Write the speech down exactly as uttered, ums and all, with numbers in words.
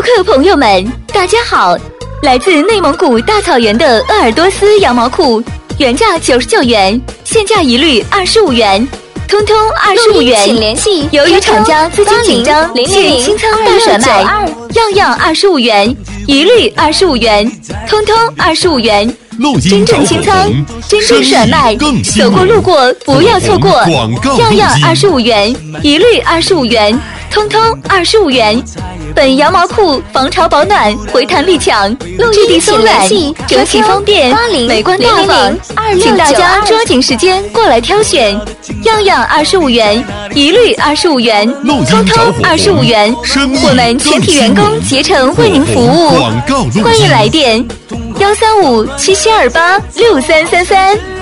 客朋友们，大家好！来自内蒙古大草原的鄂尔多斯羊毛裤，原价九十九元，现价一律二十五元，通通二十五元。 请联系。 由于厂家资金紧张，现清仓大甩卖，样样二十五元，一律二十五元，通通二十五元。真正清仓，真正甩卖，走过路过不要错过，样样二十五元，一律二十五元，通通二十五元。本羊毛裤防潮保暖，回弹力强，质地松软，整洗方便，美观大方，请大家抓紧时间过来挑选，样样二十五元，一律二十五元，通通二十五元。我们全体员工竭诚为您服务，欢迎来电。幺三五七七二八六三三三。